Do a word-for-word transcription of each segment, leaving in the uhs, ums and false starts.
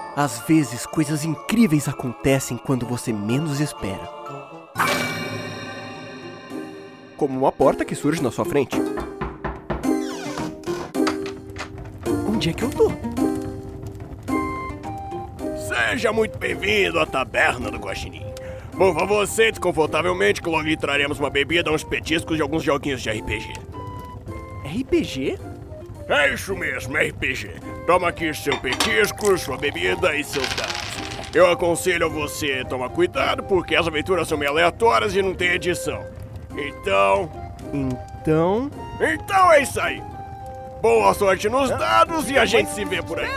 Às vezes, coisas incríveis acontecem quando você menos espera. Como uma porta que surge na sua frente. Onde é que eu tô? Seja muito bem-vindo à taberna do Guaxinim. Por favor, sente confortavelmente que logo lhe traremos uma bebida, uns petiscos e alguns joguinhos de R P G. R P G? É isso mesmo, R P G. Toma aqui seu petisco, sua bebida e seus dados. Eu aconselho a você tomar cuidado, porque as aventuras são meio aleatórias e não tem edição. Então... Então... Então é isso aí. Boa sorte nos dados e a gente se vê por aí.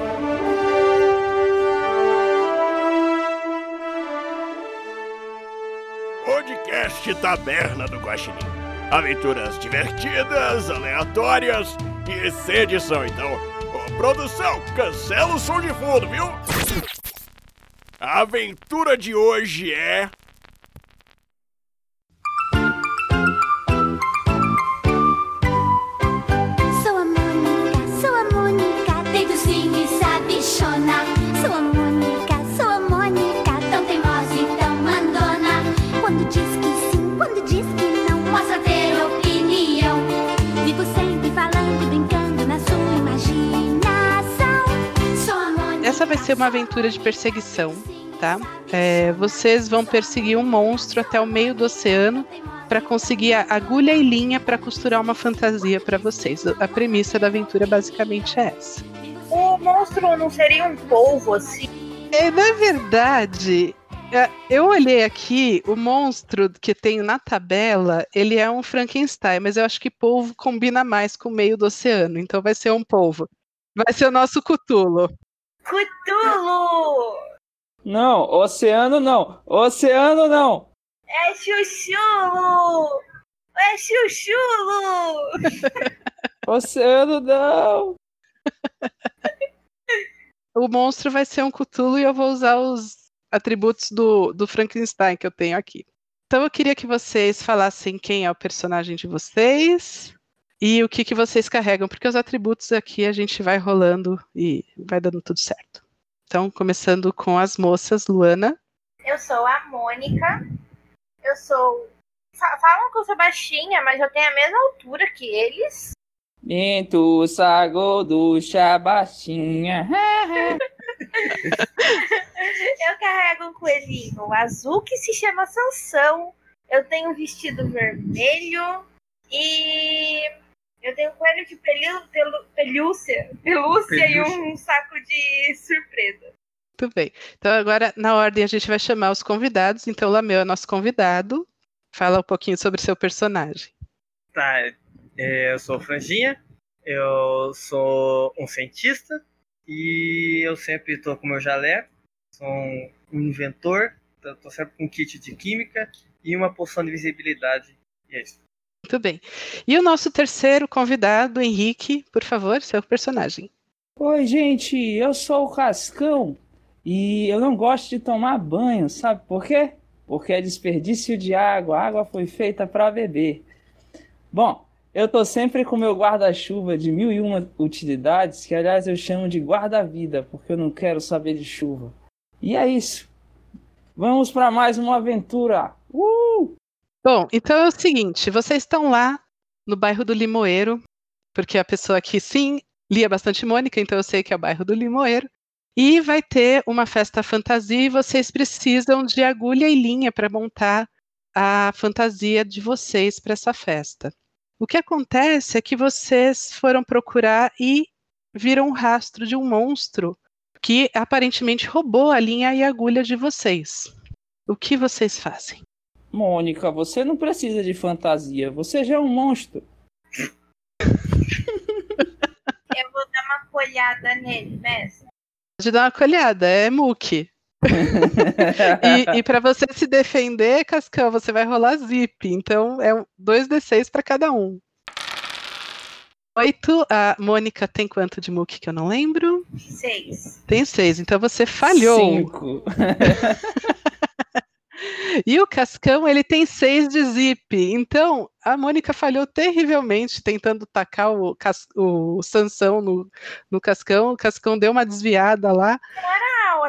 Podcast Taberna do Guaxinim. Aventuras divertidas, aleatórias e sem edição. Então, ô, produção, cancela o som de fundo, viu? A aventura de hoje é... Sou a Mônica, sou a Mônica, tem docinho e sabichona. Sou a Mônica, sou a Mônica, tão teimosa e tão mandona. Quando diz que sim, quando diz que não, mostra ter opinião. Vivo sempre falando e brincando na sua imaginação. Sou a Mônica. Essa vai ser uma aventura de perseguição, tá? É, vocês vão perseguir um monstro até o meio do oceano para conseguir a agulha e linha para costurar uma fantasia para vocês. A premissa da aventura basicamente é essa. O monstro não seria um polvo assim? É, na verdade, eu olhei aqui, o monstro que tem na tabela, ele é um Frankenstein, mas eu acho que polvo combina mais com o meio do oceano, então vai ser um polvo. Vai ser o nosso Cthulhu. Cthulhu! Não, oceano não. Oceano não. É chuchulo! É chuchulo! Oceano não. O monstro vai ser um Cthulhu e eu vou usar os atributos do, do Frankenstein que eu tenho aqui. Então eu queria que vocês falassem quem é o personagem de vocês e o que, que vocês carregam, porque os atributos aqui a gente vai rolando e vai dando tudo certo. Então, começando com as moças, Luana. Eu sou a Mônica. Eu sou... Falam que eu sou baixinha, mas eu tenho a mesma altura que eles. Minto, sago, ducha, baixinha. Eu carrego um coelhinho azul que se chama Sansão. Eu tenho um vestido vermelho e eu tenho um coelho de pelu, pelu, pelúcia, pelúcia, pelúcia e um saco de surpresa. Muito bem. Então agora, na ordem, a gente vai chamar os convidados. Então, Lameu é nosso convidado. Fala um pouquinho sobre o seu personagem. Tá, é, eu sou Franjinha, eu sou um cientista e eu sempre estou com meu jaleco, sou um inventor, estou sempre com um kit de química e uma poção de visibilidade. E é isso. Muito bem. E o nosso terceiro convidado, Henrique, por favor, seu personagem. Oi, gente, eu sou o Cascão e eu não gosto de tomar banho, sabe por quê? Porque é desperdício de água, a água foi feita para beber. Bom, eu tô sempre com meu guarda-chuva de mil e uma utilidades, que aliás eu chamo de guarda-vida, porque eu não quero saber de chuva. E é isso. Vamos para mais uma aventura. Uh! Bom, então é o seguinte, vocês estão lá no bairro do Limoeiro, porque a pessoa aqui, sim, lia bastante Mônica, então eu sei que é o bairro do Limoeiro, e vai ter uma festa fantasia e vocês precisam de agulha e linha para montar a fantasia de vocês para essa festa. O que acontece é que vocês foram procurar e viram um rastro de um monstro que aparentemente roubou a linha e a agulha de vocês. O que vocês fazem? Mônica, você não precisa de fantasia, você já é um monstro. Eu vou dar uma colhada nele, mestre. Pode dar uma colhada, é muque. e e para você se defender, Cascão, você vai rolar zip. Então é dois d seis para cada um. Oito. A Mônica tem quanto de muque que eu não lembro? Seis. Tem seis, então você falhou. Cinco. E o Cascão, ele tem seis de zip. Então, a Mônica falhou terrivelmente tentando tacar o, cas- o Sansão no, no Cascão. O Cascão deu uma desviada lá. Não era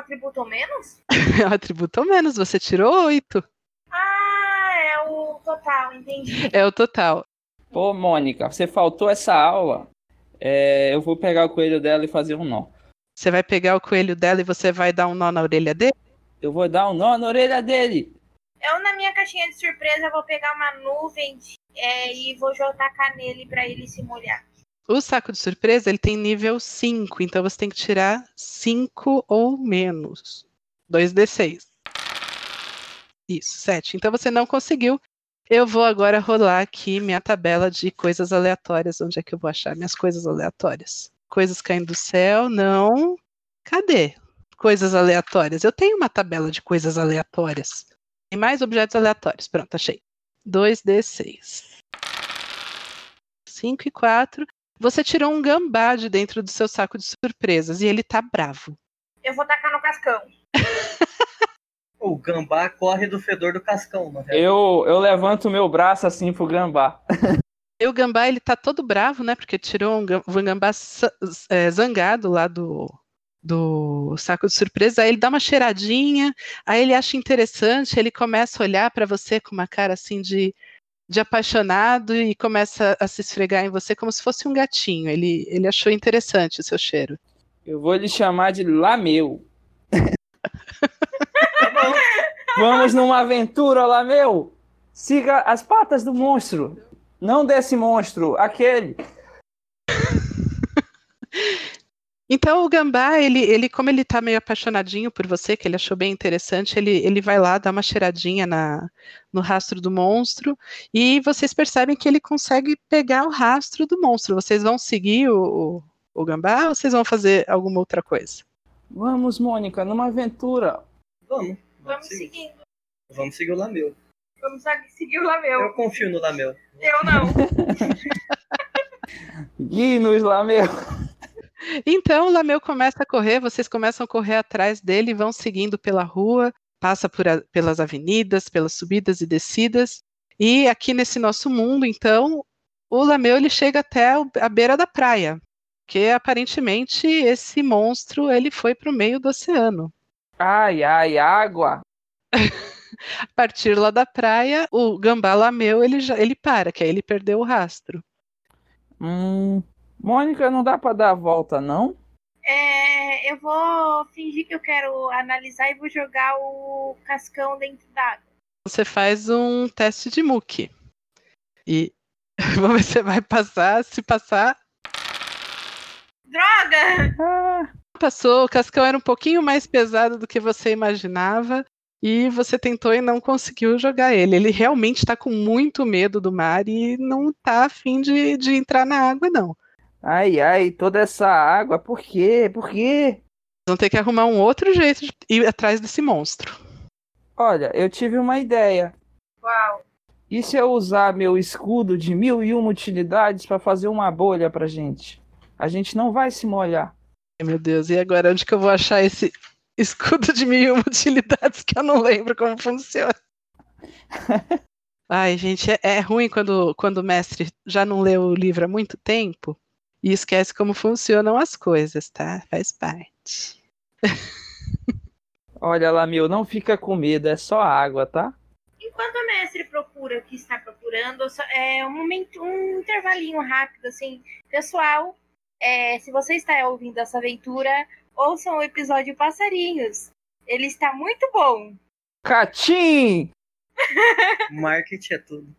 atributo ou menos? É um atributo ou menos, você tirou oito. Ah, é o total, entendi. É o total. Pô, Mônica, você faltou essa aula. É, eu vou pegar o coelho dela e fazer um nó. Você vai pegar o coelho dela e você vai dar um nó na orelha dele? Eu vou dar um nó na orelha dele. Eu, na minha caixinha de surpresa, vou pegar uma nuvem de, é, e vou jogar nele pra ele se molhar. O saco de surpresa, ele tem nível cinco, então você tem que tirar cinco ou menos. dois d seis. Isso, sete. Então você não conseguiu. Eu vou agora rolar aqui minha tabela de coisas aleatórias. Onde é que eu vou achar minhas coisas aleatórias? Coisas caindo do céu, não. Cadê? Coisas aleatórias. Eu tenho uma tabela de coisas aleatórias. Tem mais objetos aleatórios. Pronto, achei. dois d seis. cinco e quatro. Você tirou um gambá de dentro do seu saco de surpresas e ele tá bravo. Eu vou tacar no cascão. O gambá corre do fedor do cascão, mano. Eu, eu levanto o meu braço assim pro gambá. E o gambá, ele tá todo bravo, né? Porque tirou um, gam- um gambá sa- é, zangado lá do, do saco de surpresa. Aí ele dá uma cheiradinha, aí ele acha interessante, ele começa a olhar pra você com uma cara assim de, de apaixonado e começa a se esfregar em você como se fosse um gatinho. Ele, ele achou interessante o seu cheiro. Eu vou lhe chamar de Lameu. Tá bom. Vamos numa aventura, Lameu. Siga as patas do monstro. Não desse monstro, aquele. Então o gambá, ele, ele, como ele tá meio apaixonadinho por você, que ele achou bem interessante, ele, ele vai lá dar uma cheiradinha na, no rastro do monstro, e vocês percebem que ele consegue pegar o rastro do monstro. Vocês vão seguir o, o, o gambá ou vocês vão fazer alguma outra coisa? Vamos, Mônica, numa aventura. Vamos. Vamos seguir. seguindo. Vamos seguir o Lameu. Vamos seguir o Lameu. Eu confio no Lameu. Eu não. Guie-nos, Lameu. Então o Lameu começa a correr, vocês começam a correr atrás dele, vão seguindo pela rua, passa por a- pelas avenidas, pelas subidas e descidas, e aqui nesse nosso mundo, então, o Lameu ele chega até o- a beira da praia, porque aparentemente esse monstro ele foi para o meio do oceano. Ai, ai, água. A partir lá da praia, o gambá Lameu ele, já, ele para, que aí ele perdeu o rastro. Hum, Mônica, não dá pra dar a volta, não? É, eu vou fingir que eu quero analisar e vou jogar o cascão dentro d'água. Você faz um teste de muque. E vamos ver se você vai passar. Se passar, Droga! Ah, passou. O cascão era um pouquinho mais pesado do que você imaginava. E você tentou e não conseguiu jogar ele. Ele realmente está com muito medo do mar e não está afim de, de entrar na água, não. ai, ai, toda essa água. Por quê? Por quê? Vão ter que arrumar um outro jeito de ir atrás desse monstro. Olha, eu tive uma ideia. Uau. E se eu usar meu escudo de mil e uma utilidades pra fazer uma bolha pra gente? A gente não vai se molhar. Ai, meu Deus, e agora onde que eu vou achar esse escudo de mil e uma utilidades que eu não lembro como funciona? Ai, gente, é, é ruim quando, quando o mestre já não leu o livro há muito tempo e esquece como funcionam as coisas, tá? Faz parte. Olha, Lameu, não fica com medo, é só água, tá? Enquanto o mestre procura o que está procurando, só- é um momento, um intervalinho rápido, assim. Pessoal, é, se você está ouvindo essa aventura, ouçam o episódio Passarinhos. Ele está muito bom. Catim! Marketing é tudo.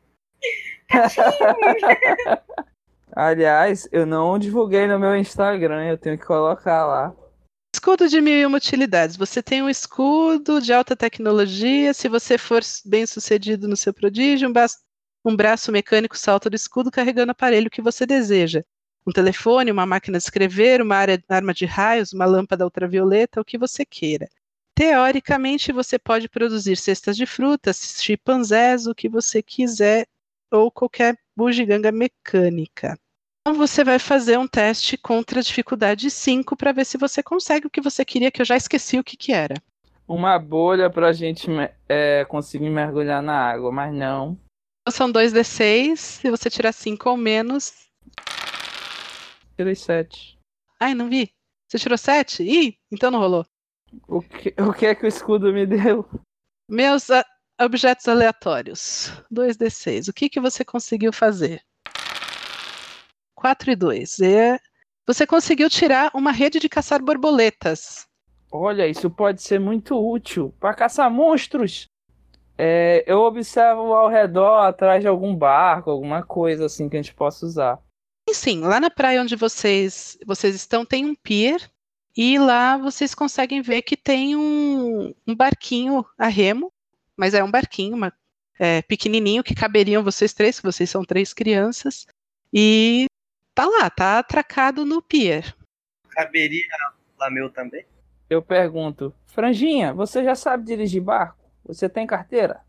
Aliás, eu não divulguei no meu Instagram, eu tenho que colocar lá. Escudo de mil e uma utilidades. Você tem um escudo de alta tecnologia. Se você for bem sucedido no seu prodígio, um braço, um braço mecânico salta do escudo carregando o aparelho que você deseja. Um telefone, uma máquina de escrever, uma área- arma de raios, uma lâmpada ultravioleta, o que você queira. Teoricamente, você pode produzir cestas de frutas, chimpanzés, o que você quiser, ou qualquer bugiganga mecânica. Então você vai fazer um teste contra a dificuldade cinco para ver se você consegue o que você queria, que eu já esqueci o que, que era. Uma bolha pra gente me- é, conseguir mergulhar na água, mas não. Então, são dois d seis, se você tirar cinco ou menos... Tirei sete. Ai, não vi. Você tirou sete? Ih, então não rolou. O que, o que é que o escudo me deu? Meus a- objetos aleatórios. dois d seis. O que, que você conseguiu fazer? quatro e dois. É... Você conseguiu tirar uma rede de caçar borboletas. Olha, isso pode ser muito útil para caçar monstros. É, eu observo ao redor, atrás de algum barco, alguma coisa assim que a gente possa usar. E sim, lá na praia onde vocês, vocês estão tem um pier e lá vocês conseguem ver que tem um, um barquinho a remo, mas é um barquinho uma, é, pequenininho que caberiam vocês três, que vocês são três crianças, e tá lá, tá atracado no pier. Caberia lá meu também? Eu pergunto, Franjinha, você já sabe dirigir barco? Você tem carteira?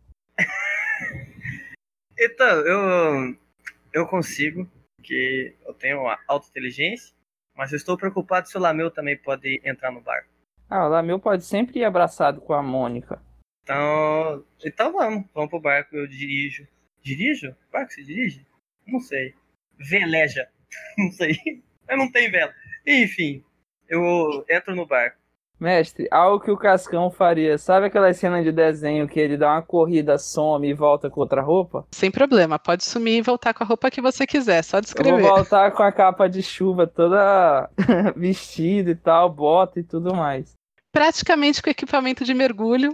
Então, eu, eu consigo, porque eu tenho alta inteligência, mas eu estou preocupado se o Lameu também pode entrar no barco. Ah, o Lameu pode sempre ir abraçado com a Mônica. Então, então vamos, vamos pro barco, eu dirijo. Dirijo? Barco se dirige? Não sei. Veleja? Não sei. Eu não tenho vela. Enfim, eu entro no barco. Mestre, algo que o Cascão faria. Sabe aquela cena de desenho que ele dá uma corrida, some e volta com outra roupa? Sem problema, pode sumir e voltar com a roupa que você quiser, só Eu descrever. vou voltar com a capa de chuva toda vestida e tal, bota e tudo mais. Praticamente com equipamento de mergulho.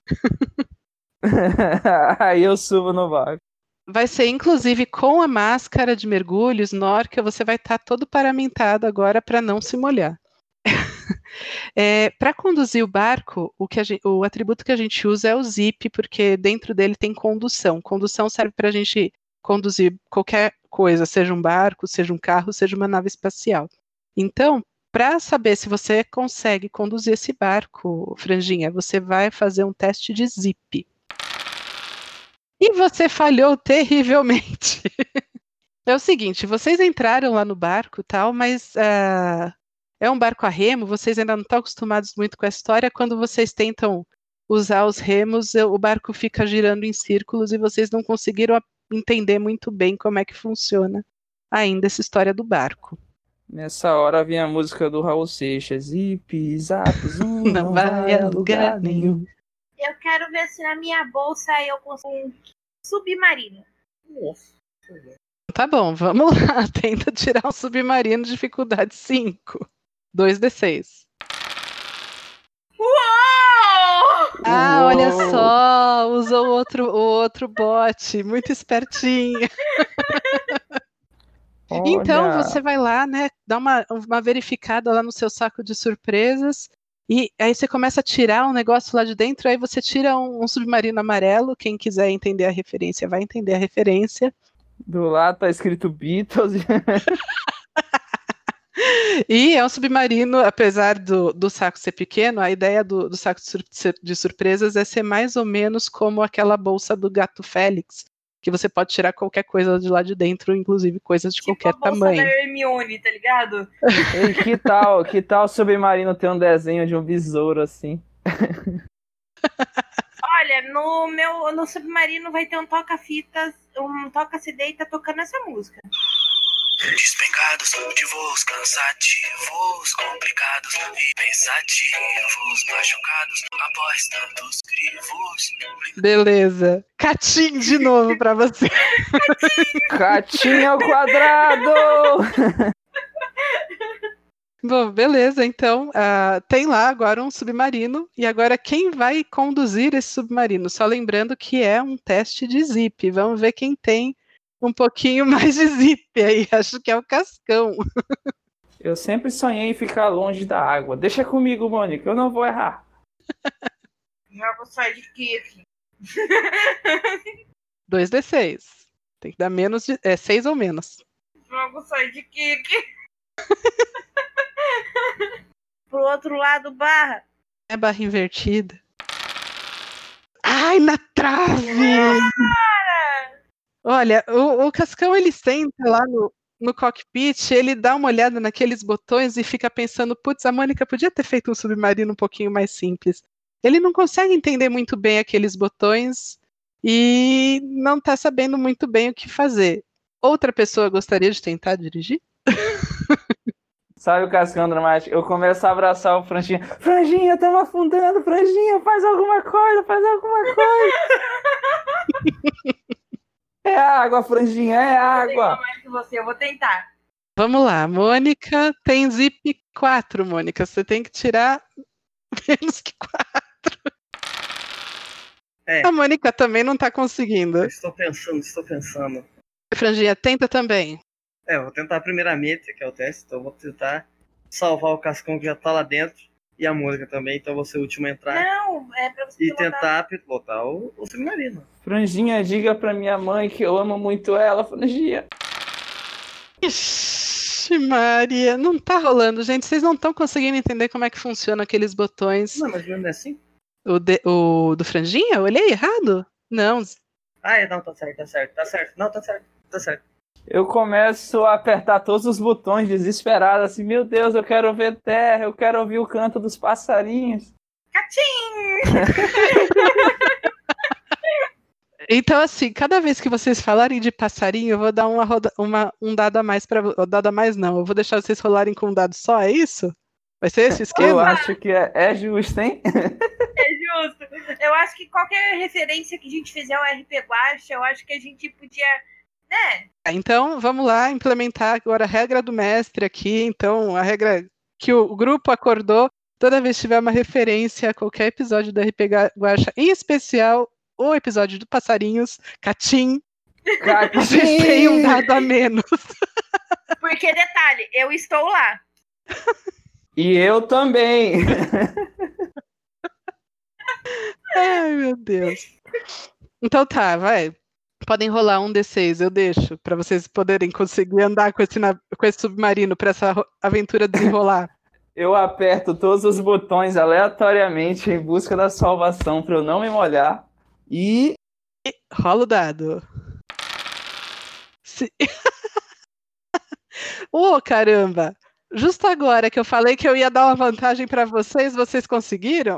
Aí eu subo no barco. Vai ser, inclusive, com a máscara de mergulho, snorkel, você vai estar todo paramentado agora para não se molhar. É, para conduzir o barco, o, que a gente, o atributo que a gente usa é o zip, porque dentro dele tem condução. Condução serve para a gente conduzir qualquer coisa, seja um barco, seja um carro, seja uma nave espacial. Então, para saber se você consegue conduzir esse barco, Franjinha, você vai fazer um teste de zip. E você falhou terrivelmente. É o seguinte, vocês entraram lá no barco e tal, mas uh, é um barco a remo, vocês ainda não estão acostumados muito com a história. Quando vocês tentam usar os remos, o barco fica girando em círculos e vocês não conseguiram entender muito bem como é que funciona ainda essa história do barco. Nessa hora vem a música do Raul Seixas. Zip, zap, zoom, não, não vai a lugar nenhum. Eu quero ver se na minha bolsa eu consigo um submarino. Nossa. Tá bom, vamos lá. Tenta tirar um submarino, dificuldade cinco. dois d seis. Uou! Ah, Uou! olha só, usou outro, o outro bot, muito espertinho. Então Olha. você vai lá, né, dá uma, uma verificada lá no seu saco de surpresas e aí você começa a tirar um negócio lá de dentro, aí você tira um, um submarino amarelo, quem quiser entender a referência vai entender a referência. Do lado tá escrito Beatles. E é um submarino, apesar do, do saco ser pequeno, a ideia do, do saco de, sur de surpresas é ser mais ou menos como aquela bolsa do Gato Félix, que você pode tirar qualquer coisa de lá de dentro, inclusive coisas de tipo qualquer a bolsa tamanho. da Hermione, tá ligado? Ei, que tal, que tal o submarino ter um desenho de um besouro assim? Olha, no meu no submarino vai ter um toca-fitas, um toca-se deita tocando essa música. Despencados de voos cansativos, complicados e pensativos, machucados após tantos crivos. Beleza. Catim de novo pra você. Catinha ao quadrado! Bom, beleza, então uh, tem lá agora um submarino e agora quem vai conduzir esse submarino? Só lembrando que é um teste de zip, vamos ver quem tem um pouquinho mais de zip aí, acho que é o Cascão. Eu sempre sonhei em ficar longe da água. Deixa comigo, Mônica, eu não vou errar. Joga sai de aqui. dois d seis. Tem que dar menos de. É seis ou menos. Joga sai de aqui. Pro outro lado, barra. É barra invertida. Ai, na trave! Olha, o, o Cascão ele senta lá no, no cockpit, ele dá uma olhada naqueles botões e fica pensando, putz, a Mônica podia ter feito um submarino um pouquinho mais simples. Ele não consegue entender muito bem aqueles botões e não está sabendo muito bem o que fazer. Outra pessoa gostaria de tentar dirigir? Sabe o Cascão dramático? Eu começo a abraçar o Franjinha. Franjinha, estamos afundando, Franjinha, faz alguma coisa, faz alguma coisa. É água, Franjinha, é Eu tenho água. mais que você, eu vou tentar. Vamos lá, Mônica tem zip quatro, Mônica. Você tem que tirar menos que quatro. É. A Mônica também não tá conseguindo. Eu estou pensando, estou pensando. Franjinha, tenta também. É, eu vou tentar primeiramente, que é o teste, então eu vou tentar salvar o Cascão que já tá lá dentro e a Mônica também, então eu vou ser o último a entrar Não, é pra você e pilotar. tentar pilotar o, o submarino. Franjinha, diga pra minha mãe que eu amo muito ela, Franjinha. Ixi, Maria, não tá rolando, gente. Vocês não estão conseguindo entender como é que funciona aqueles botões. Não, mas não é assim? O, de- o do Franjinha? Eu olhei errado? Não. Ah, é, não, tá certo, tá certo, tá certo. Não, tá certo, tá certo. Eu começo a apertar todos os botões desesperado, assim, meu Deus, eu quero ver terra, eu quero ouvir o canto dos passarinhos. Então, assim, cada vez que vocês falarem de passarinho, eu vou dar uma, roda- uma- um dado a mais para um dado a mais não. Eu vou deixar vocês rolarem com um dado só, é isso? Vai ser esse o Eu esquema? acho que é, é justo, hein? É justo. Eu acho que qualquer referência que a gente fizer ao R P Guacha, eu acho que a gente podia, né? Então, vamos lá implementar agora a regra do mestre aqui. Então, a regra que o grupo acordou, toda vez que tiver uma referência a qualquer episódio do R P Guacha, em especial o episódio do Passarinhos, Catim, vocês têm um dado a menos. Porque, detalhe, eu estou lá. E eu também. Ai, meu Deus. Então tá, vai. Podem rolar um D seis, eu deixo, pra vocês poderem conseguir andar com esse, na- com esse submarino pra essa ro- aventura desenrolar. Eu aperto todos os botões aleatoriamente em busca da salvação pra eu não me molhar. E Rola o dado. Se... Ô, caramba! Justo agora que eu falei que eu ia dar uma vantagem pra vocês, vocês conseguiram?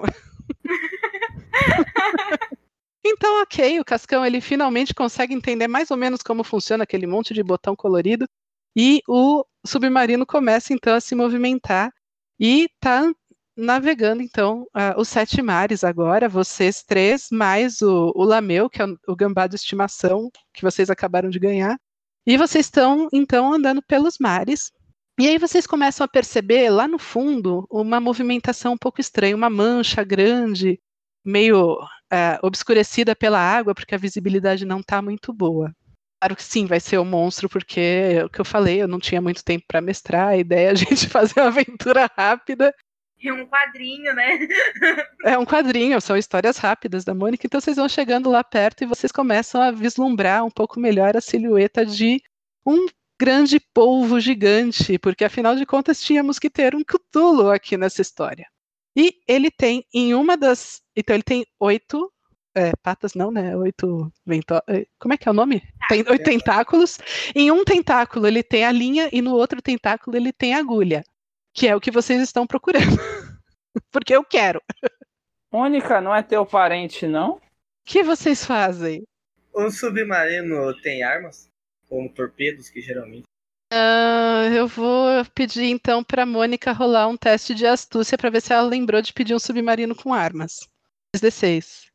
Então, ok, o Cascão ele finalmente consegue entender mais ou menos como funciona aquele monte de botão colorido e o submarino começa então a se movimentar e tá navegando então ah, os sete mares agora, vocês três, mais o, o Lameu, que é o, o gambá de estimação que vocês acabaram de ganhar, e vocês estão então andando pelos mares. E aí vocês começam a perceber lá no fundo uma movimentação um pouco estranha, uma mancha grande, meio é, obscurecida pela água, porque a visibilidade não está muito boa. Claro que sim, vai ser o monstro, porque é o que eu falei, eu não tinha muito tempo para mestrar, a ideia é a gente fazer uma aventura rápida. E um quadrinho, né? É um quadrinho, são histórias rápidas da Mônica, então vocês vão chegando lá perto e vocês começam a vislumbrar um pouco melhor a silhueta de um grande polvo gigante, porque afinal de contas tínhamos que ter um Cthulhu aqui nessa história. E ele tem em uma das... Então ele tem oito é, patas, não, né? Oito vento... Como é que é o nome? Tem oito tentáculos. Em um tentáculo ele tem a linha e no outro tentáculo ele tem a agulha, que é o que vocês estão procurando. Porque eu quero. Mônica, não é teu parente, não? O que vocês fazem? O submarino tem armas? Como torpedos, que geralmente. Uh, eu vou pedir então para Mônica rolar um teste de astúcia para ver se ela lembrou de pedir um submarino com armas. dois D seis.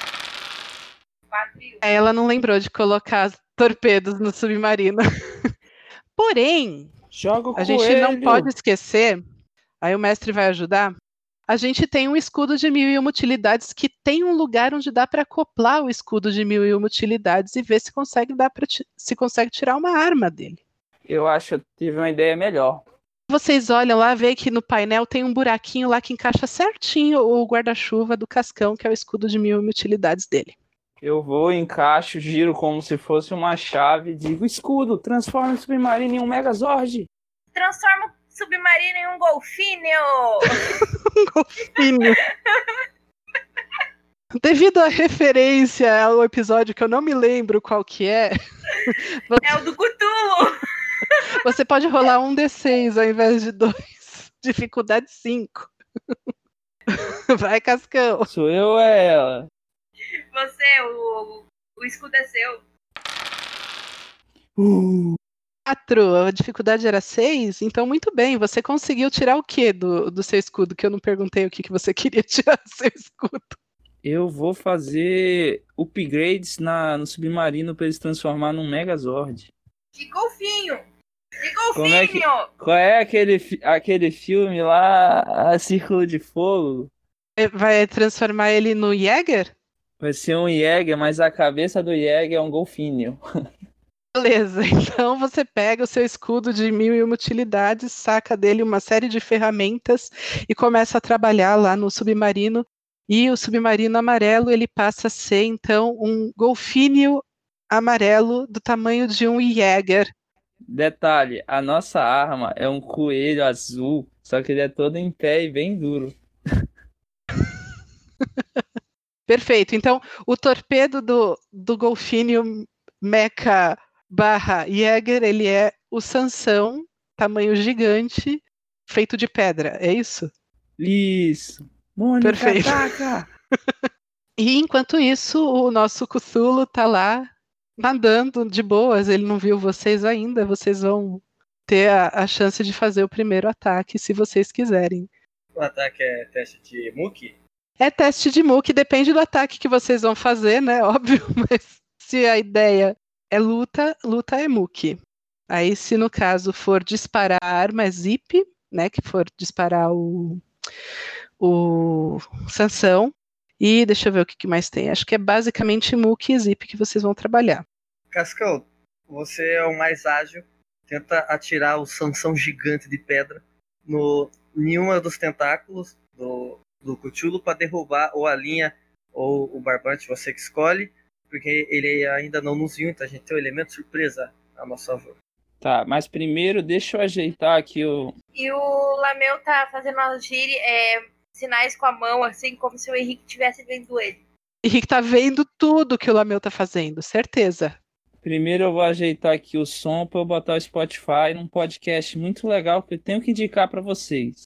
Aí ela não lembrou de colocar torpedos no submarino. Porém, Joga o a gente não coelho. pode esquecer, aí o mestre vai ajudar, a gente tem um escudo de mil e uma utilidades que tem um lugar onde dá para acoplar o escudo de mil e uma utilidades e ver se consegue, dar pra ti- se consegue tirar uma arma dele. Eu acho que eu tive uma ideia melhor. Vocês olham lá, vê que no painel tem um buraquinho lá que encaixa certinho o guarda-chuva do Cascão, que é o escudo de mil e uma utilidades dele. Eu vou, encaixo, giro como se fosse uma chave e digo, escudo, transforma o submarino em um Megazord. Transforma o submarino em um golfinho. Um golfinho. Devido à referência ao episódio que eu não me lembro qual que é, É o do Cthulhu. você pode rolar um D seis ao invés de dois. Dificuldade cinco. Vai, Cascão. Sou eu ou é ela? Você, o, o escudo é seu. Uh, quatro, a dificuldade era seis, então muito bem, você conseguiu tirar o que do, do seu escudo? Que eu não perguntei o que, que você queria tirar do seu escudo. Eu vou fazer upgrades na, no submarino para eles transformar num Megazord. De golfinho! De Como é que- golfinho! Qual é aquele, fi- aquele filme lá, a Círculo de Fogo? É, vai transformar ele no Jäger? Vai ser um Jäger, mas a cabeça do Jäger é um golfinho. Beleza, então você pega o seu escudo de mil e uma utilidades, saca dele uma série de ferramentas e começa a trabalhar lá no submarino. E o submarino amarelo ele passa a ser então um golfinho amarelo do tamanho de um Jäger. Detalhe, a nossa arma é um coelho azul, só que ele é todo em pé e bem duro. Perfeito. Então, o torpedo do, do golfinho mecha barra Jäger, ele é o Sansão, tamanho gigante, feito de pedra. É isso? Isso. Mônica, Perfeito. ataca! E enquanto isso, o nosso Cthulhu tá lá nadando de boas. Ele não viu vocês ainda. Vocês vão ter a, a chance de fazer o primeiro ataque, se vocês quiserem. O ataque é teste de Muki? É teste de Muki, depende do ataque que vocês vão fazer, né? Óbvio, mas se a ideia é luta, luta é Muki. Aí, se no caso for disparar a arma, é Zip, né? Que for disparar o, o Sansão. E deixa eu ver o que, que mais tem. Acho que é basicamente Muki e Zip que vocês vão trabalhar. Cascão, você é o mais ágil. Tenta atirar o Sansão gigante de pedra no nenhuma dos tentáculos do, do Cthulhu para derrubar ou a linha ou o barbante, você que escolhe, porque ele ainda não nos viu, então a gente tem um elemento surpresa a nosso favor. Tá, mas primeiro deixa eu ajeitar aqui o... E o Lameu tá fazendo as gírias, é, sinais com a mão, assim, como se o Henrique estivesse vendo ele. Henrique tá vendo tudo que o Lameu tá fazendo, certeza. Primeiro eu vou ajeitar aqui o som para eu botar o Spotify num podcast muito legal que eu tenho que indicar para vocês.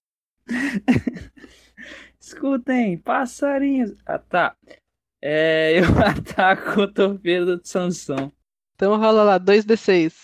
Escutem, passarinhos. Ah, tá. É, eu ataco o torpedo do Sansão. Então rola lá, dois D seis.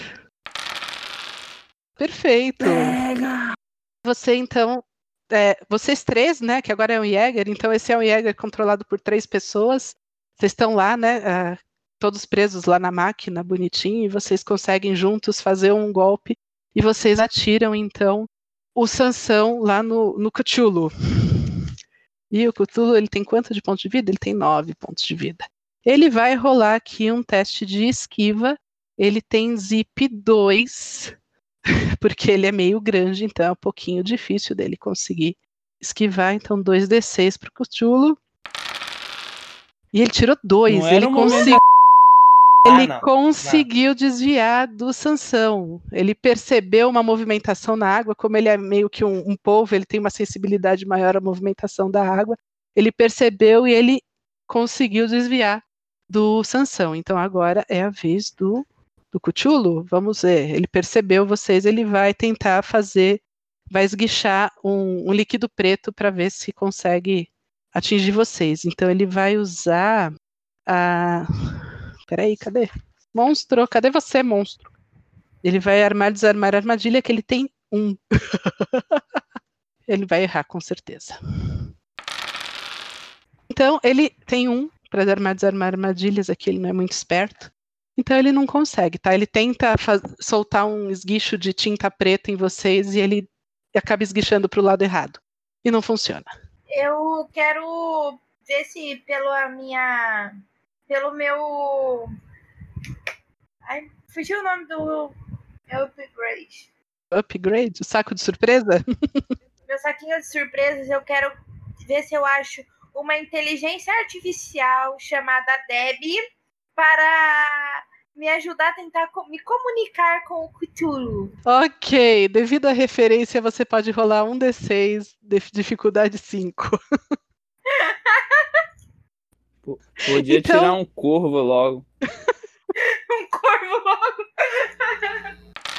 Perfeito. Pega! Você então, é, vocês três, né, que agora é um Jäger, então esse é um Jäger controlado por três pessoas. Vocês estão lá, né, uh, todos presos lá na máquina, bonitinho, e vocês conseguem juntos fazer um golpe e vocês atiram então o Sansão lá no, no Cthulhu. E o Cthulhu, ele tem quanto de pontos de vida? Ele tem nove pontos de vida. Ele vai rolar aqui um teste de esquiva. Ele tem Zip dois, porque ele é meio grande, então é um pouquinho difícil dele conseguir esquivar. Então dois D seis pro Cthulhu. E ele tirou dois. Não era Ele um momento conseguiu. Ah, Ele não, conseguiu desviar do Sansão. Ele percebeu uma movimentação na água, como ele é meio que um, um polvo, ele tem uma sensibilidade maior à movimentação da água. Ele percebeu e ele conseguiu desviar do Sansão. Então agora é a vez do, do Cthulhu. Vamos ver. Ele percebeu vocês, ele vai tentar fazer, vai esguichar um, um líquido preto para ver se consegue atingir vocês. Então ele vai usar a... Peraí, cadê? Monstro, cadê você, monstro? Ele vai armar, desarmar a armadilha, que ele tem um. Ele vai errar, com certeza. Então, ele tem um para armar, desarmar armadilhas, aqui ele não é muito esperto. Então, ele não consegue, tá? Ele tenta faz... soltar um esguicho de tinta preta em vocês e ele acaba esguichando para o lado errado. E não funciona. Eu quero ver se pela minha... Pelo meu... Ai, fugiu o nome do meu upgrade. Upgrade? O saco de surpresa? Meu saquinho de surpresas, eu quero ver se eu acho uma inteligência artificial chamada Debbie para me ajudar a tentar co- me comunicar com o Cthulhu. Ok, devido à referência, você pode rolar um D seis, de dificuldade cinco. Podia Então- tirar um corvo logo. Um corvo logo.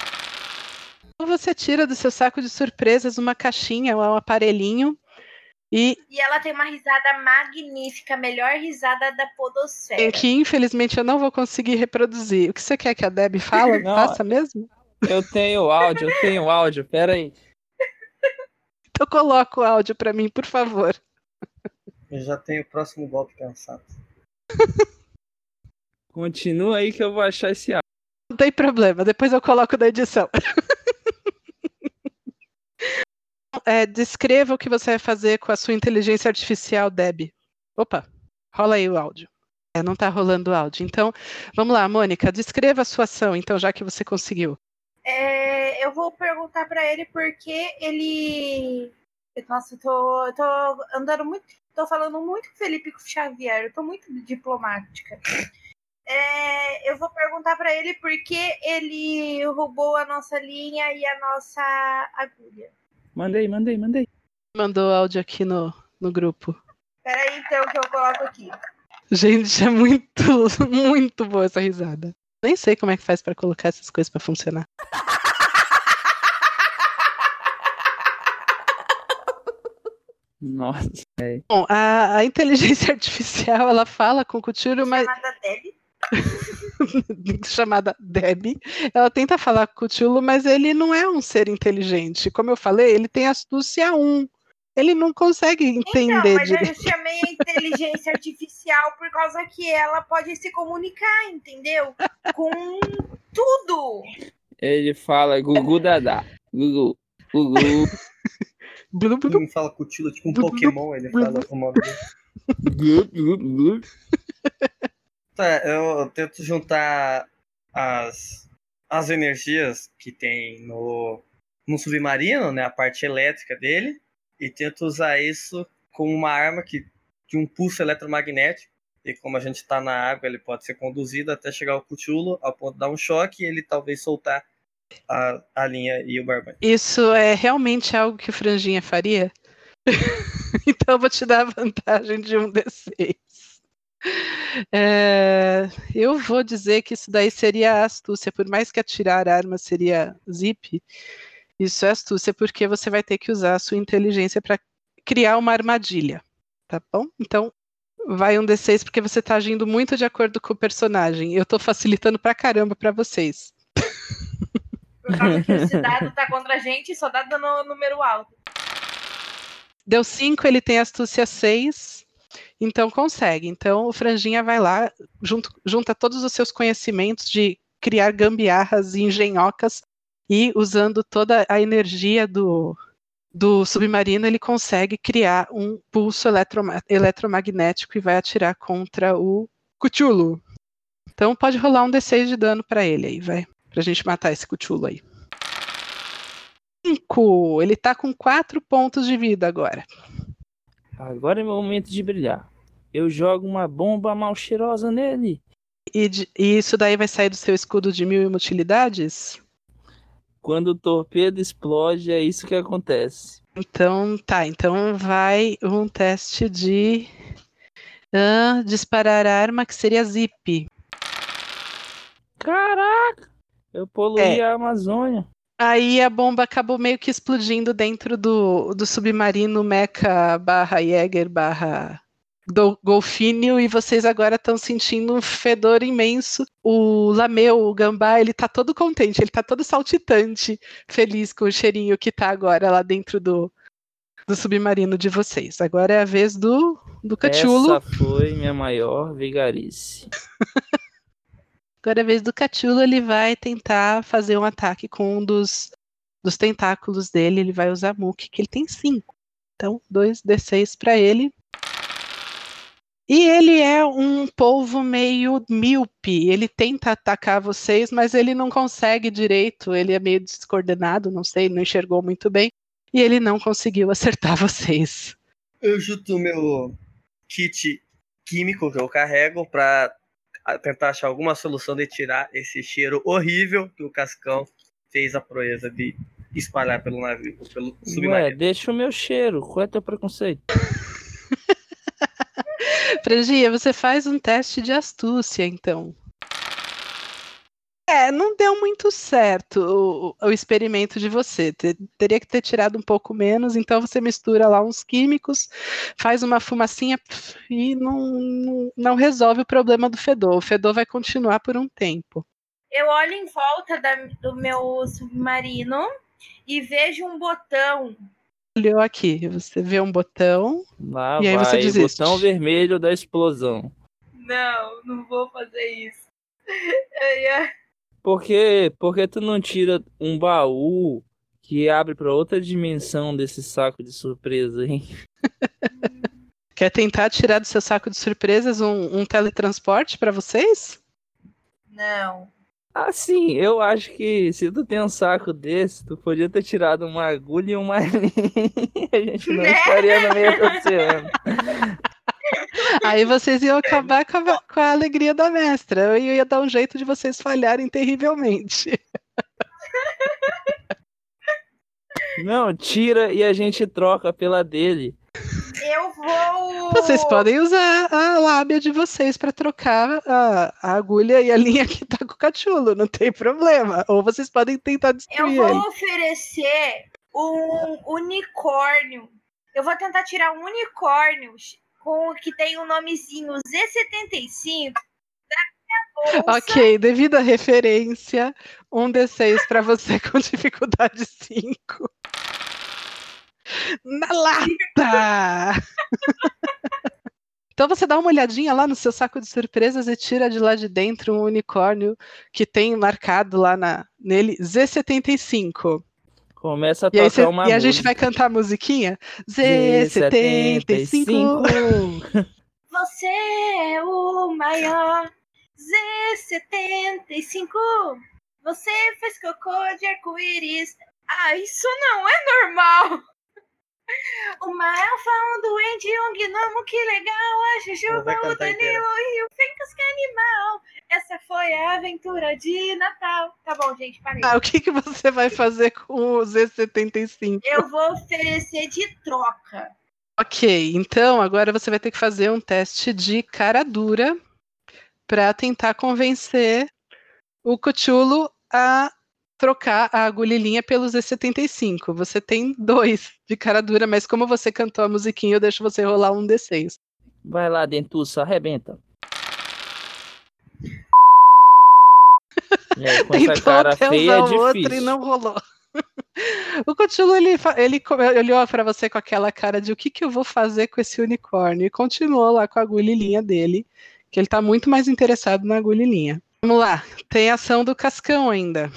Você tira do seu saco de surpresas uma caixinha, um aparelhinho, E E ela tem uma risada magnífica, a melhor risada da podosfera. que, infelizmente, eu não vou conseguir reproduzir. O que você quer que a Debbie fala? Não. Faça mesmo? Eu tenho áudio, eu tenho áudio, pera aí. Então coloca o áudio pra mim, por favor. Eu já tenho o próximo golpe pensado. Continua aí que eu vou achar esse áudio. Não tem problema, depois eu coloco na edição. É, descreva o que você vai fazer com a sua inteligência artificial, Debbie. Opa, rola aí o áudio. É, não tá rolando o áudio. Então, vamos lá, Mônica, descreva a sua ação, então, já que você conseguiu. É, eu vou perguntar pra ele porque ele... Nossa, eu tô, eu tô andando muito... Tô falando muito com o Felipe Xavier, eu tô muito diplomática. É, eu vou perguntar pra ele porque ele roubou a nossa linha e a nossa agulha. Mandei, mandei, mandei. Mandou áudio aqui no, no grupo. Peraí, então, que eu coloco aqui. Gente, é muito, muito boa essa risada. Nem sei como é que faz pra colocar essas coisas pra funcionar. Nossa, é. Bom, a, a inteligência artificial, ela fala com o Cthulhu, mas... Chamada Debbie. chamada Debbie, ela tenta falar com o Cthulhu, mas ele não é um ser inteligente. Como eu falei, ele tem astúcia um. Ele não consegue entender Então, mas direito. eu chamei a inteligência artificial por causa que ela pode se comunicar, entendeu? Com tudo. Ele fala Gugu Dadá. Gugu. Gugu. Blu, blu, Ele fala Cthulhu, tipo um Pokémon, ele fala o nome dele. Gugu. Gugu. Tá, eu, eu tento juntar as, as energias que tem no, no submarino, né, a parte elétrica dele, e tento usar isso como uma arma que, de um pulso eletromagnético. E como a gente está na água, ele pode ser conduzido até chegar ao Cthulhu, ao ponto de dar um choque e ele talvez soltar a, a linha e o barbante. Isso é realmente algo que o Franjinha faria? Então eu vou te dar a vantagem de um D seis. É, eu vou dizer que isso daí seria astúcia, por mais que atirar a arma seria zip, isso é astúcia porque você vai ter que usar a sua inteligência para criar uma armadilha, tá bom? Então vai um D seis porque você tá agindo muito de acordo com o personagem. Eu tô facilitando pra caramba pra vocês. Por causa que esse dado tá contra a gente e só dá dando número alto. Deu cinco, ele tem astúcia seis. Então consegue. Então o Franjinha vai lá, junto, junta todos os seus conhecimentos de criar gambiarras e engenhocas e usando toda a energia do, do submarino, ele consegue criar um pulso eletroma- eletromagnético e vai atirar contra o Cthulhu. Então pode rolar um D seis de dano pra ele aí, vai. Pra gente matar esse Cthulhu aí. cinco. Ele tá com quatro pontos de vida agora. Agora é meu momento de brilhar. Eu jogo uma bomba mal cheirosa nele. E, de, e isso daí vai sair do seu escudo de mil inutilidades? Quando o torpedo explode, é isso que acontece. Então, tá. Então vai um teste de ah, disparar arma, que seria zip. Caraca! Eu poluí É. a Amazônia. Aí a bomba acabou meio que explodindo dentro do, do submarino Mecha barra Jäger barra do Golfinho, e vocês agora estão sentindo um fedor imenso. O Lameu, o Gambá, ele tá todo contente, ele tá todo saltitante, feliz com o cheirinho que tá agora lá dentro do, do submarino de vocês. Agora é a vez do, do Cthulhu. Essa foi minha maior vigarice. Agora é a vez do Cthulhu, ele vai tentar fazer um ataque com um dos, dos tentáculos dele, ele vai usar Muk, que ele tem cinco. Então, dois D seis para ele. E ele é um polvo meio míope, ele tenta atacar vocês, mas ele não consegue direito, ele é meio descoordenado, não sei, não enxergou muito bem, e ele não conseguiu acertar vocês. Eu junto o meu kit químico que eu carrego pra tentar achar alguma solução de tirar esse cheiro horrível que o Cascão fez a proeza de espalhar pelo navio, pelo submarino. Ué, deixa o meu cheiro. Qual é teu preconceito? Frangia, você faz um teste de astúcia, então. É, não deu muito certo o, o experimento de você. Te- teria que ter tirado um pouco menos, então você mistura lá uns químicos, faz uma fumacinha pf, e não, não, não resolve o problema do fedor. O fedor vai continuar por um tempo. Eu olho em volta da- do meu submarino e vejo um botão. Olhou aqui, você vê um botão Lá e aí você vai, desiste. botão vermelho da explosão. Não, não vou fazer isso. Ai, ai. Por quê? Porque tu não tira um baú que abre pra outra dimensão desse saco de surpresa, hein? Quer tentar tirar do seu saco de surpresas um, um teletransporte para vocês? Não. Assim, eu acho que se tu tem um saco desse, tu podia ter tirado uma agulha e uma linha. A gente não Né? estaria no meio do oceano. Aí vocês iam acabar com a, com a alegria da mestra. Eu ia dar um jeito de vocês falharem terrivelmente. Não, tira e a gente troca pela dele. Eu vou. Vocês podem usar a lábia de vocês para trocar a, a agulha e a linha que tá com o cachulo, não tem problema. Ou vocês podem tentar Eu destruir vou ele. oferecer um unicórnio. Eu vou tentar tirar um unicórnio com o que tem o nomezinho Z setenta e cinco da minha bolsa. Ok, devido à referência, um D seis para você com dificuldade cinco. Na lata! Então você dá uma olhadinha lá no seu saco de surpresas e tira de lá de dentro um unicórnio que tem marcado lá na, nele Z setenta e cinco. Começa a E, aí tocar cê- uma e a música. gente vai cantar a musiquinha? Z setenta e cinco. Você é o maior. Z setenta e cinco. Você fez cocô de arco-íris. Ah, isso não é normal. Uma elfa, um duende, um gnomo, que legal. A Ela Jujuba, vai o cantar Danilo inteira. e o Fencas, que animal. Essa foi a aventura de Natal. Tá bom, gente, parei. Ah, o que, que você vai fazer com o Z setenta e cinco? Eu vou oferecer de troca. Ok, então agora você vai ter que fazer um teste de cara dura para tentar convencer o Cthulhu a trocar a agulhinha pelo Z setenta e cinco. Você tem dois de cara dura, mas como você cantou a musiquinha, eu deixo você rolar um D seis. Vai lá, Dentuço, arrebenta. É, com essa Tentou cara até feia é usar o outro e difícil. não rolou. O Cthulhu, ele, fa- ele co- olhou para você com aquela cara de o que, que eu vou fazer com esse unicórnio e continuou lá com a agulhinha dele, que ele tá muito mais interessado na agulhinha. Vamos lá, tem a ação do Cascão ainda.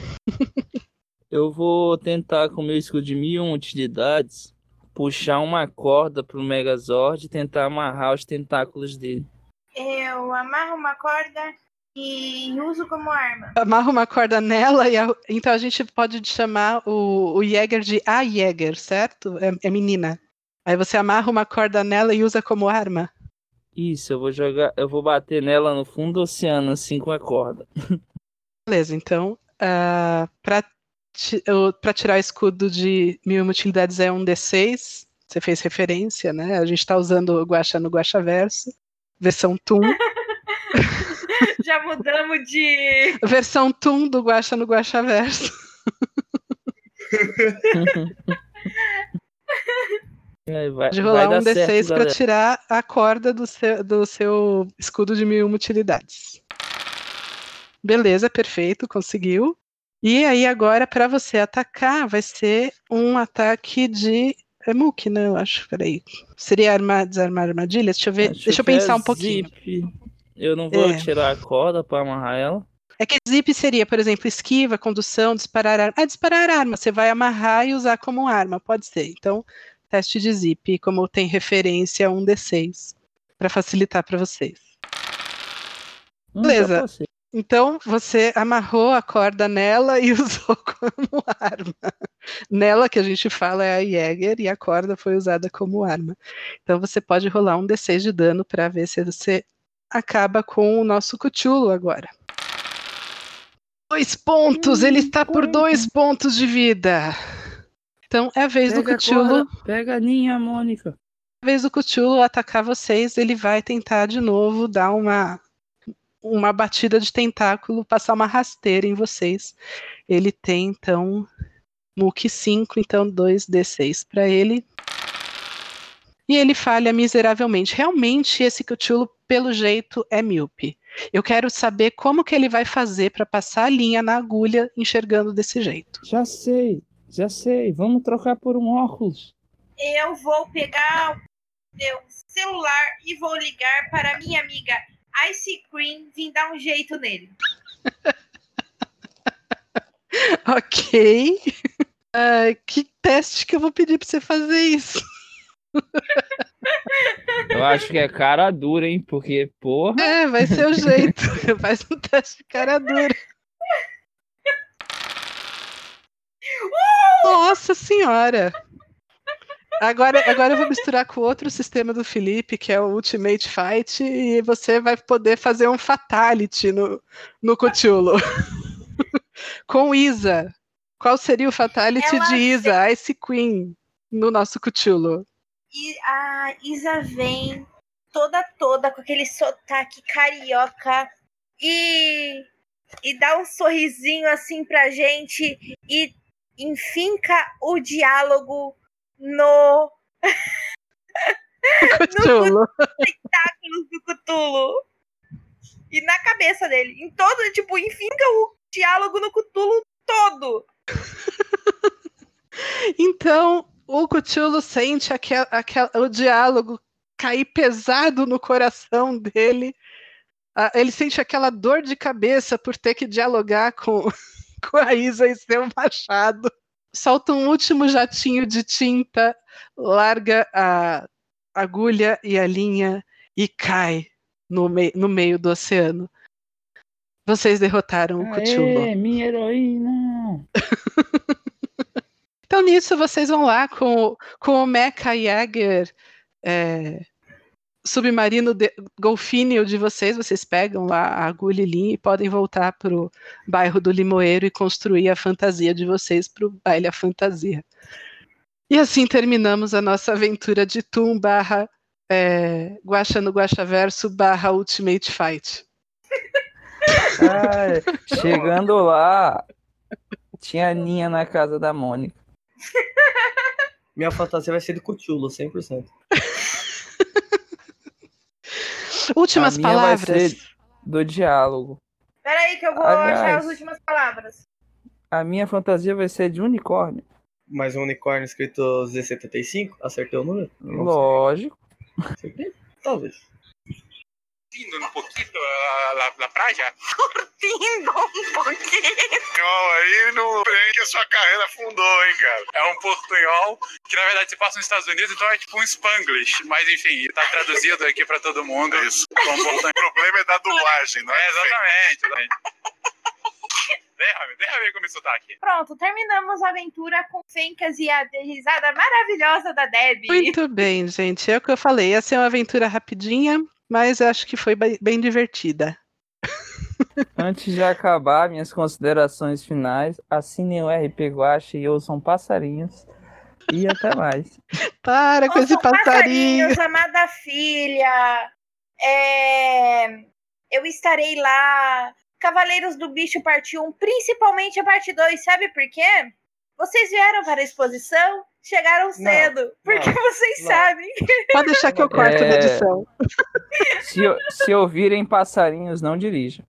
Eu vou tentar, com o meu escudo de mil e uma utilidades, puxar uma corda pro Megazord e tentar amarrar os tentáculos dele. Eu amarro uma corda e uso como arma. Amarra uma corda nela e a- então a gente pode chamar o, o Jäger de a Jäger, certo? É, é menina. Aí você amarra uma corda nela e usa como arma. Isso, eu vou jogar, eu vou bater nela no fundo do oceano, assim, com a corda. Beleza, então uh, para tirar o escudo de mil e uma utilidades é um D seis. Você fez referência, né? A gente está usando o Guaxa no Guaxaverso. Versão Toon. Já mudamos de. Versão Toon do Guaxa no Guaxaverso. É, vai, De vai rolar dar um D seis certo, para galera. tirar a corda do seu, do seu escudo de mil e uma utilidades. Beleza, perfeito, conseguiu. E aí agora para você atacar vai ser um ataque de é Mook, né? Eu acho, peraí. Seria arma, desarmar armadilhas? Deixa eu ver, Acho deixa eu que é pensar um pouquinho. zip. Eu não vou É. tirar a corda pra amarrar ela. É que zip seria, por exemplo, esquiva, condução, disparar arma. Ah, disparar arma, você vai amarrar e usar como arma, pode ser. Então, teste de zip, como tem referência a um D seis, para facilitar para vocês. Hum, Beleza. já passei. Então, você amarrou a corda nela e usou como arma. Nela, que a gente fala, é a Jäger, e a corda foi usada como arma. Então, você pode rolar um D seis de dano para ver se você acaba com o nosso Cthulhu agora. Dois pontos! Hum, Ele está por como? dois pontos de vida. Então, é a vez do Pega a Cthulhu. corda, pega a linha, Mônica. É a vez do Cthulhu atacar vocês. Ele vai tentar de novo dar uma uma batida de tentáculo, passar uma rasteira em vocês. Ele tem, então, Muque cinco, então dois D seis para ele. E ele falha miseravelmente. Realmente, esse Cthulhu, pelo jeito, é míope. Eu quero saber como que ele vai fazer para passar a linha na agulha enxergando desse jeito. Já sei, já sei. Vamos trocar por um óculos. Eu vou pegar o meu celular e vou ligar para minha amiga Ice Cream vir dar um jeito nele. Ok. Uh, que teste que eu vou pedir pra você fazer isso? Eu acho que é cara dura, hein? Porque, porra... É, vai ser o jeito. Faz um teste de cara dura. Nossa senhora! Agora, agora eu vou misturar com outro sistema do Felipe, que é o Ultimate Fight, e você vai poder fazer um Fatality no, no Cthulhu. Com Isa. Qual seria o Fatality Ela de Isa, vem... Ice Queen, no nosso Cthulhu? E a Isa vem toda, toda, com aquele sotaque carioca e, e dá um sorrisinho assim pra gente e enfinca o diálogo no... Cthulhu. no tentáculos do Cthulhu. E na cabeça dele. Em todo, tipo, enfinca o diálogo no Cthulhu todo. Então, o Cthulhu sente aquel, aquel, o diálogo cair pesado no coração dele. Ah, ele sente aquela dor de cabeça por ter que dialogar com, com a Isa e seu machado. Solta um último jatinho de tinta, larga a agulha e a linha e cai no, mei, no meio do oceano. Vocês derrotaram o Cthulhu. Aê, minha heroína! Então, nisso, vocês vão lá com, com o Mecha Jäger é, submarino de, golfinho de vocês. Vocês pegam lá a agulha e linha e podem voltar para o bairro do Limoeiro e construir a fantasia de vocês para o baile à fantasia. E assim terminamos a nossa aventura de Toon barra é, Guaxa no Guaxaverso barra Ultimate Fight. Ai, chegando lá, tinha a Ninha na casa da Mônica. Minha fantasia vai ser de Cthulhu, cem por cento. Últimas a minha palavras. Vai ser do diálogo. Peraí que eu vou Aliás, achar as últimas palavras. A minha fantasia vai ser de unicórnio. Mais um unicórnio escrito Z setenta e cinco? Acertei o número? Não Lógico. Acertei? Talvez. Curtindo um pouquinho a, a, a praia? Curtindo um pouquinho. Não, aí no trem que a sua carreira afundou, hein, cara? É um portunhol que, na verdade, se passa nos Estados Unidos, então é tipo um Spanglish. Mas, enfim, tá traduzido aqui pra todo mundo. Isso. O problema é da dublagem, não é? É, exatamente. exatamente. Deixa, deixa eu ver como isso tá aqui. Pronto, terminamos a aventura com Fencas e a risada maravilhosa da Debbie. Muito bem, gente. É o que eu falei. Ia ser uma aventura rapidinha, mas acho que foi bem divertida. Antes de acabar, minhas considerações finais, assinem o R P Guaxa e ouçam passarinhos. E até mais. Para com esse passarinho. Passarinhos, amada filha. É... Eu estarei lá. Cavaleiros do Bicho parte um, principalmente a parte dois. Sabe por quê? Vocês vieram para a exposição, chegaram cedo. Não, porque não, vocês não. sabem. Pode deixar que eu corto é... na edição. Se, se ouvirem passarinhos, não dirijam.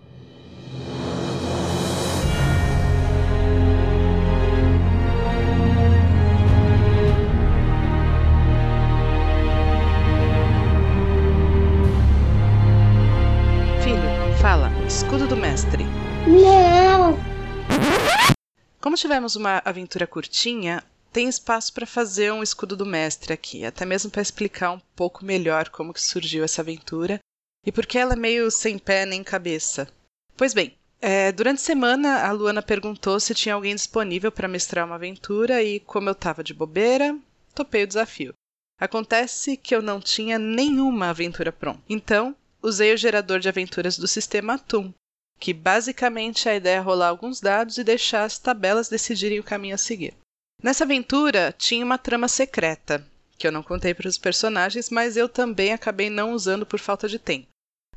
Fala, escudo do mestre. Não! Como tivemos uma aventura curtinha, tem espaço para fazer um escudo do mestre aqui, até mesmo para explicar um pouco melhor como que surgiu essa aventura e por que ela é meio sem pé nem cabeça. Pois bem, é, durante a semana a Luana perguntou se tinha alguém disponível para mestrar uma aventura e, como eu estava de bobeira, topei o desafio. Acontece que eu não tinha nenhuma aventura pronta, então usei o gerador de aventuras do sistema Toon, que basicamente a ideia é rolar alguns dados e deixar as tabelas decidirem o caminho a seguir. Nessa aventura tinha uma trama secreta, que eu não contei para os personagens, mas eu também acabei não usando por falta de tempo.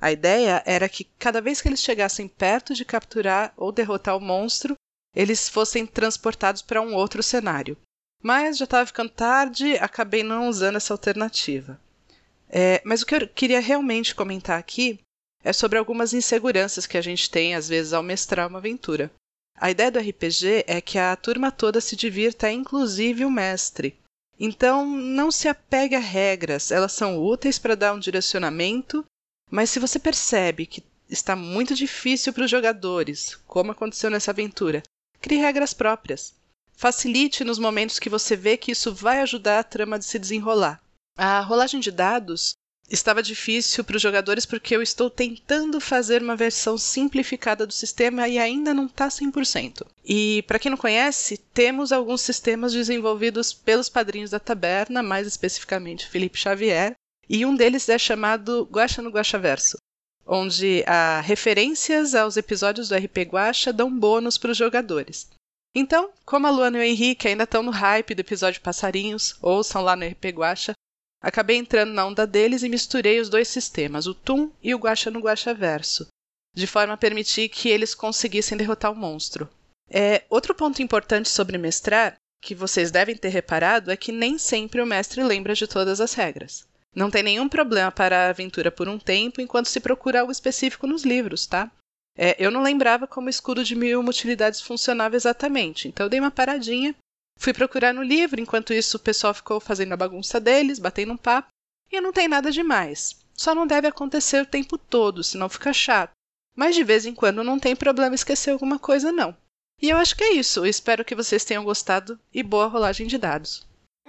A ideia era que cada vez que eles chegassem perto de capturar ou derrotar o monstro, eles fossem transportados para um outro cenário. Mas já estava ficando tarde, acabei não usando essa alternativa. É, mas o que eu queria realmente comentar aqui é sobre algumas inseguranças que a gente tem, às vezes, ao mestrar uma aventura. A ideia do R P G é que a turma toda se divirta, inclusive o mestre. Então, não se apegue a regras, elas são úteis para dar um direcionamento, mas se você percebe que está muito difícil para os jogadores, como aconteceu nessa aventura, crie regras próprias. Facilite nos momentos que você vê que isso vai ajudar a trama a se desenrolar. A rolagem de dados estava difícil para os jogadores porque eu estou tentando fazer uma versão simplificada do sistema e ainda não está cem por cento. E, para quem não conhece, temos alguns sistemas desenvolvidos pelos padrinhos da taberna, mais especificamente Felipe Xavier, e um deles é chamado Guaxa no Guaxaverso, onde há referências aos episódios do R P Guaxa dão bônus para os jogadores. Então, como a Luana e o Henrique ainda estão no hype do episódio Passarinhos, ouçam lá no R P Guaxa, acabei entrando na onda deles e misturei os dois sistemas, o Tum e o Guaxa no Guaxaverso, de forma a permitir que eles conseguissem derrotar o monstro. É, outro ponto importante sobre mestrar, que vocês devem ter reparado, é que nem sempre o mestre lembra de todas as regras. Não tem nenhum problema parar a aventura por um tempo enquanto se procura algo específico nos livros, tá? É, eu não lembrava como o escudo de mil utilidades funcionava exatamente, então eu dei uma paradinha, fui procurar no livro, enquanto isso o pessoal ficou fazendo a bagunça deles, batendo um papo, e não tem nada demais. Só não deve acontecer o tempo todo, senão fica chato. Mas de vez em quando não tem problema esquecer alguma coisa, não. E eu acho que é isso, eu espero que vocês tenham gostado e boa rolagem de dados.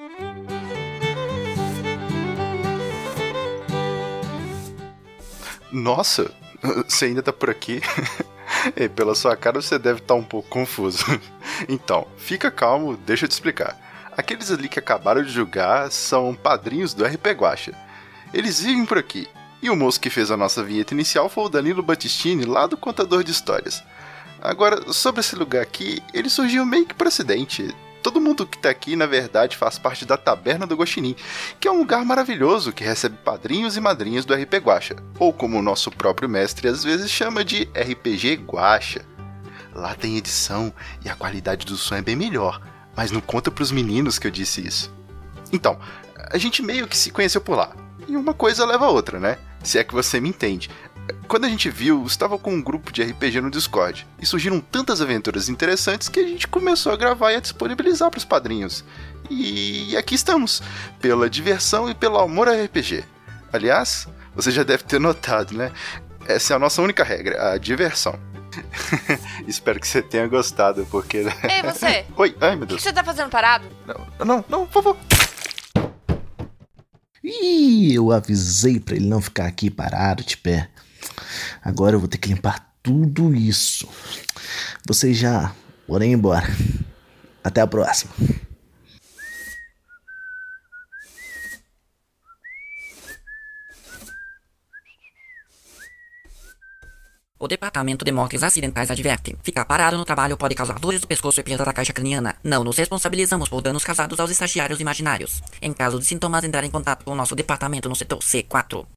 Nossa, você ainda tá por aqui? E pela sua cara você deve estar um pouco confuso. Então, fica calmo, deixa eu te explicar. Aqueles ali que acabaram de julgar são padrinhos do R P Guaxa. Eles vivem por aqui. E o moço que fez a nossa vinheta inicial foi o Danilo Battistini, lá do Contador de Histórias. Agora, sobre esse lugar aqui, ele surgiu meio que por acidente. Todo mundo que tá aqui, na verdade, faz parte da Taberna do Guaxinim, que é um lugar maravilhoso que recebe padrinhos e madrinhas do R P Guaxa, ou como o nosso próprio mestre às vezes chama de R P G Guaxa. Lá tem edição e a qualidade do som é bem melhor, mas não conta pros meninos que eu disse isso. Então, a gente meio que se conheceu por lá, e uma coisa leva a outra, né? Se é que você me entende. Quando a gente viu, estava com um grupo de R P G no Discord, e surgiram tantas aventuras interessantes que a gente começou a gravar e a disponibilizar para os padrinhos. E aqui estamos, pela diversão e pelo amor a R P G. Aliás, você já deve ter notado, né? Essa é a nossa única regra, a diversão. Espero que você tenha gostado, porque... Ei, você! Oi, ai meu Deus. O que você tá fazendo parado? Não, não, não, por favor. Ih, eu avisei pra ele não ficar aqui parado de pé. Agora eu vou ter que limpar tudo isso. Vocês já podem ir embora. Até a próxima. O Departamento de Mortes Acidentais adverte: ficar parado no trabalho pode causar dores do pescoço e perda da caixa craniana. Não nos responsabilizamos por danos causados aos estagiários imaginários. Em caso de sintomas, entrar em contato com o nosso departamento no setor C quatro.